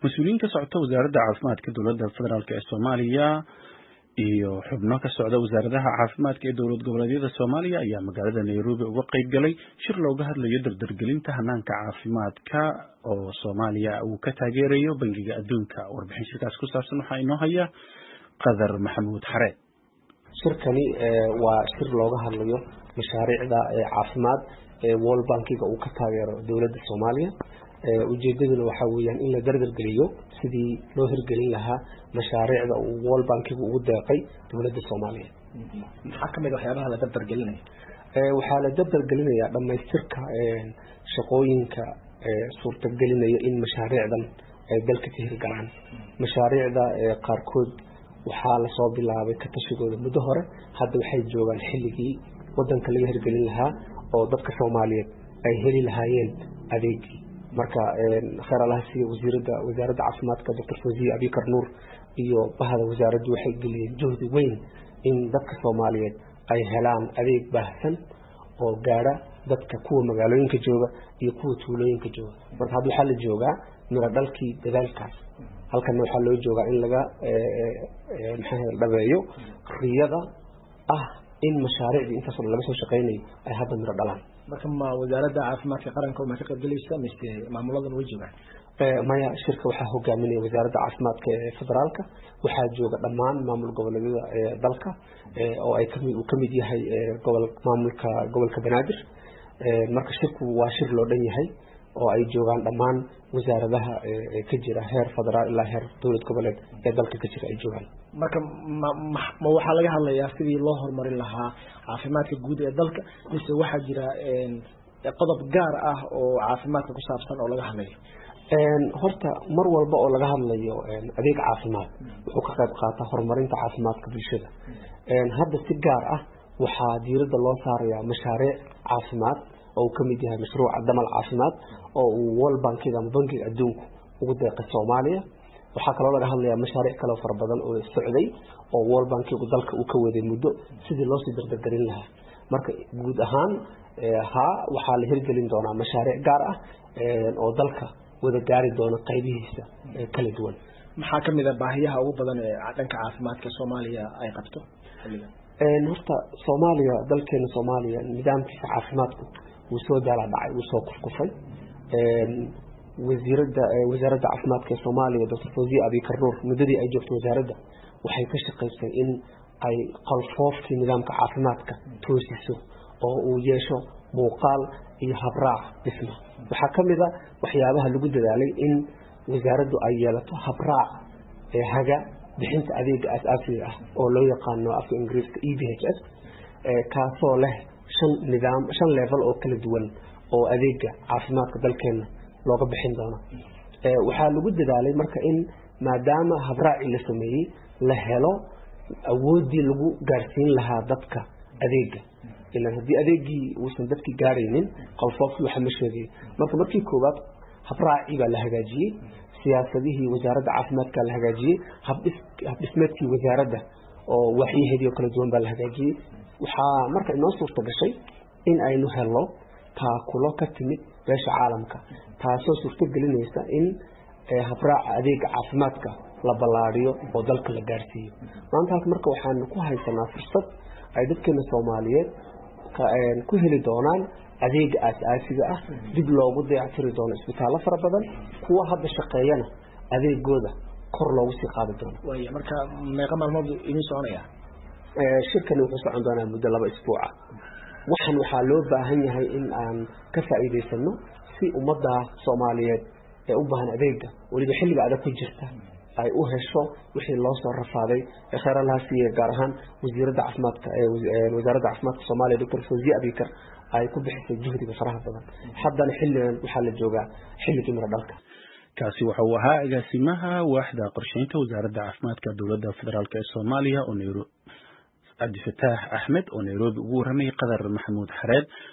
mas-uuliyiin ka socota wasaaradda caafimaadka dowladda federaalk ee Soomaaliya iyo xubno ka socda wasaaradaha caafimaadka ee dowlad goboleedyada Soomaaliya ayaa magaalada Nairobi uga qayb galay shir looga hadlayo dardargelinta hanaanka caafimaadka oo Soomaaliya uu ka taageerayo Bangiga Adduunka. Warbixin shirkaas ku saabsan waxaa inoo haya Qadar Maxamuud Xareed. shirkani waa shir looga hadlayo mashaariicda caafimaad ee World Bankiga uu ka taageero dowladda Soomaaliya. ujeedaduna waxa weeyaan in la dardargeliyo sidii loo hirgelin lahaa mashaariicda uu World Bankigu ugu deeqay dowladda Soomaaliya. maxaa kamid waxyaabaha la dardargelinayo? waxaa la dardargelinayaa dhamaystirka shaqooyinka suurtagelinaya in mashaariicdan ay dalka ka hirgalaan. mashaariicda qaarkood waxaa la soo bilaabay ka tashigooda muddo hore, hadda waxay joogaan xilligii wadanka laga hirgelin lahaa oo dadka Soomaaliyeed ay heli lahaayeen adeegii. marka khayr Allah siiyo wasaaradda caafimaadka Dr. Fawziya Abikar Nuur iyo bahda wasaaraddu waxay geliyeen juhdi weyn in dadka Soomaaliyeed ay helaan adeeg baahsan oo gaara dadka kuwa magaalooyinka jooga iyo kuwa tuulooyinka jooga. marka hadda waxaa la joogaa mira dhalkii dadaalkaas. halkan waxaa loo joogaa in laga dhabeeyo riyada ah in mashaariicdii intaas laga soo shaqeynayo ay hadda miro dhalaan. marka ma wasaaradda caafimaadka qaranka ma ka qaybgalaysa mise maamuladan way joogaan? maya, shirka waxaa hogaaminaya wasaaradda caafimaadka ee federaalka. waxaa jooga dhammaan maamul goboleedyada dalka oo ay kamid yahay maamulka gobolka Banaadir. marka shirku waa shir loo dhan yahay oo ay joogaan dhammaan wasaaradaha ka jira heer federaal ilaa heer dowlad goboleed ee dalka ka jira ay joogaan. marka ma waxaa laga hadlayaa sidii loo horumarin lahaa caafimaadka guud ee dalka mise waxaa jira qodob gaar ah oo caafimaadka ku saabsan oo laga hadlayo? horta mar walba oo laga hadlayo adeeg caafimaad wuxuu ka qayb qaataa horumarinta caafimaadka bulshada. hadda si gaar ah waxaa diiradda loo saarayaa mashaariic caafimaad oo uu kamid yahay mashruuca damal caafimaad oo uu World Bankiga ama Bankiga Adduunka ugu deeqay Soomaaliya. waxaa kaloo laga hadlayaa mashaariic kale fara badan oo socday oo World Bankigu dalka uu ka waday muddo sidii loo sii dardargelin lahaa. marka guud ahaan waxaa la hirgelin doonaa mashaariic gaar ah oo dalka wada gaari doona qaybihiisa kala duwan. maxaa kamid ah baahiyaha ugu badan ee dhanka caafimaadka Soomaaliya ay qabto xilligan? horta Soomaaliya, dalkeena Soomaaliya nidaamkiisa caafimaadku wuu soo daala dhacay, wuu soo kufkufay. wasaaradda caafimaadka ee Soomaaliya Dr. Fawziya Abikar Nuur muddadii ay joogtay wasaaradda waxay ka shaqaysay in ay qalfoofkii nidaamka caafimaadka toosiso oo uu yeesho muuqaal iyo habraac dhisma. waxaa kamid ah waxyaabaha lagu dadaalay in wasaaraddu ay yeelato habraac haga bixinta adeega aasaasiga ah oo loo yaqaano afka Ingiriiska EBHS, kaasoo leh shan level oo kala duwan oo adeega caafimaadka dalkeena looga bixin doono. waxaa lagu dadaalay marka in maadaama habraaci la sameeyey la helo awoodii lagu gaarsiin lahaa dadka adeega. ilaan haddii adeegii uusan dadkii gaaraynin qalfoofkii waxa ma sheegay. markii koowaad habraaci baa la hagaajiyey, siyaasadihii wasaaradda caafimaadka la hagaajiyey, habdhismeedkii wasaaradda oo waxyaheedii kala duwan baa la hagaajiyey. waxaa marka inoo suurta gashay in aynu helno taakulo ka timid beesha caalamka, taasoo suurto gelinaysa in habraaca adeega caafimaadka la ballaariyo oo dalka la gaarsiiyo. maantaas marka waxaan ku haysanaa fursad ay dadkeena Soomaaliyeed ku heli doonaan adeega aasaasiga ah, dib loogu dayactiri doono isbitaallo fara badan, kuwa hadda shaqeeyana adeegooda kor loogu sii qaadi doono. marka meeqa maalmood idin soconaya? shirkani wuxuu socon doonaa muddo 2 isbuuc. waxaa loo baahan yahay in aan ka faa'iideysano si ummadda Soomaaliyeed ee u baahan adeega waliba xilliga adag ku jirta ay u hesho wixii loo soo rafaaday. khayr Allah siiyo gaar ahaan wasaaradda caafimaadka Soomaaliya Dr. Fawziya Abikar ay ku bixisay juhdiga faraha badan. haddana xilligan waxaa la joogaa xilligii miro dhalka. kaasi waxa uu ahaa agaasimaha waaxda qorsheynta wasaaradda caafimaadka dowladda federaalk ee Soomaaliya oo Nairobi Abdi Fataax Ahmed oo Nairobi ugu warramay Qadar Maxamuud Xareed.